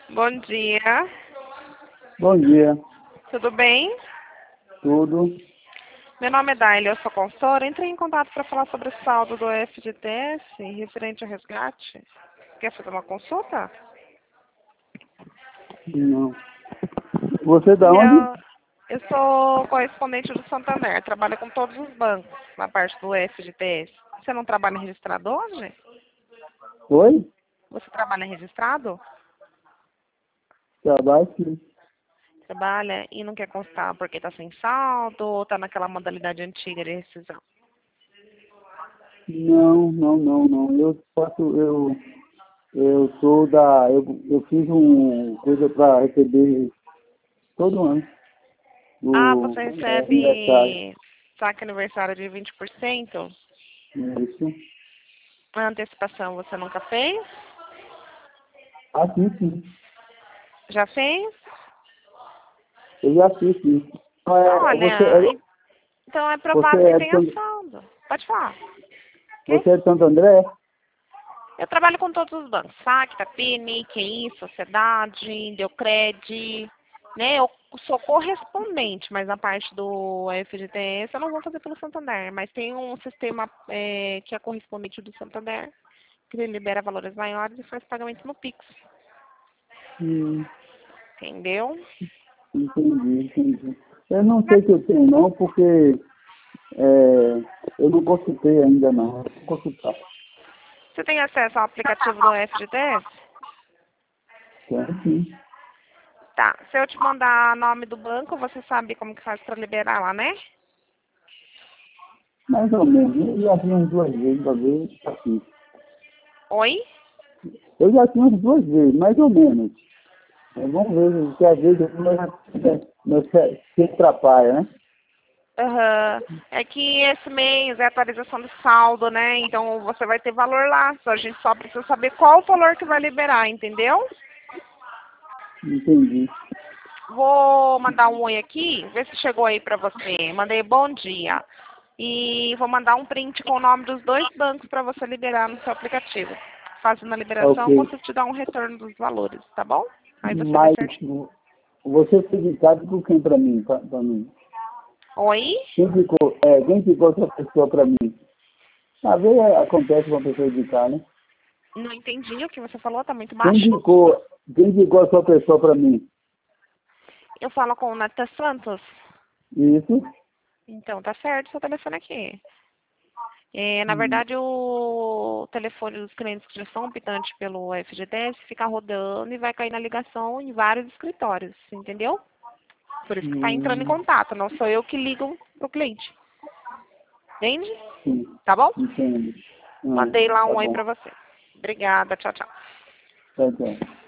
Bom dia. Bom dia, Tudo bem? tudo. Meu nome é Daila, eu sou consultora. Entrei em contato para falar sobre o saldo do FGTS referente ao resgate. Quer fazer uma consulta? Não. Você da onde? Eu sou correspondente do Santander. Trabalho com todos os bancos na parte do FGTS. Você não trabalha registrado hoje? Oi? Você trabalha registrado? Trabalho sim. Trabalha e não quer constar porque está sem saldo ou está naquela modalidade antiga de rescisão? Não. Eu sou da. Eu fiz coisa para receber todo ano Ah, o você aniversário. recebe saque aniversário de 20%? Isso. A antecipação você nunca fez? Ah, sim. Já fez? Eu já fiz, sim. Olha, então é Você provável que é de tenha Santo, saldo. Pode falar. Ok? você é de Santo André? Eu trabalho com todos os bancos. SAC, Tapini, QI, Sociedade, Deucred, né? Eu sou correspondente, mas na parte do FGTS eu não vou fazer pelo Santander. Mas tem um sistema que é correspondente do Santander, que ele libera valores maiores e faz pagamento no Pix. Hum, Entendeu? entendi. Eu não sei se eu tenho não, porque eu não consultei ainda não. Eu vou consultar. Você tem acesso ao aplicativo do FGTS? Tem, sim. Tá. Se eu te mandar nome do banco, você sabe como que faz para liberar lá, né? Mais ou menos. Eu já vi umas duas vezes, uma vez, assim. Oi? Eu já tinha umas duas vezes, mais ou menos. Vamos ver, porque às vezes meu se atrapalha, né? Aham. É que esse mês é atualização de saldo, né? Então você vai ter valor lá. Só a gente só precisa saber qual o valor que vai liberar, entendeu? Entendi. Vou mandar um oi aqui, ver se chegou aí pra você. Mandei bom dia. E vou mandar um print com o nome dos dois bancos para você liberar no seu aplicativo. Fazendo a liberação, Ok. você te dá um retorno dos valores, tá bom? Aí você vê Mas certinho. você foi indicado por quem para mim? Pra mim? Oi? Quem ficou essa pessoa para mim? Às vezes acontece com uma pessoa indicar, né? Não entendi o que você falou, tá muito Quem baixo. indicou, quem indicou a sua pessoa para mim? Eu falo com o Nata Santos. Isso? Então, tá certo seu telefone aqui. Na Hum. verdade, o telefone dos clientes que já são optantes pelo FGTS fica rodando e vai cair na ligação em vários escritórios, entendeu? Por isso que está entrando em Hum. contato, não sou eu que ligo pro cliente. Entende? Sim, Tá bom? entendo. Mandei lá Tá um oi bom. pra você. Obrigada, tchau, tchau. Tá.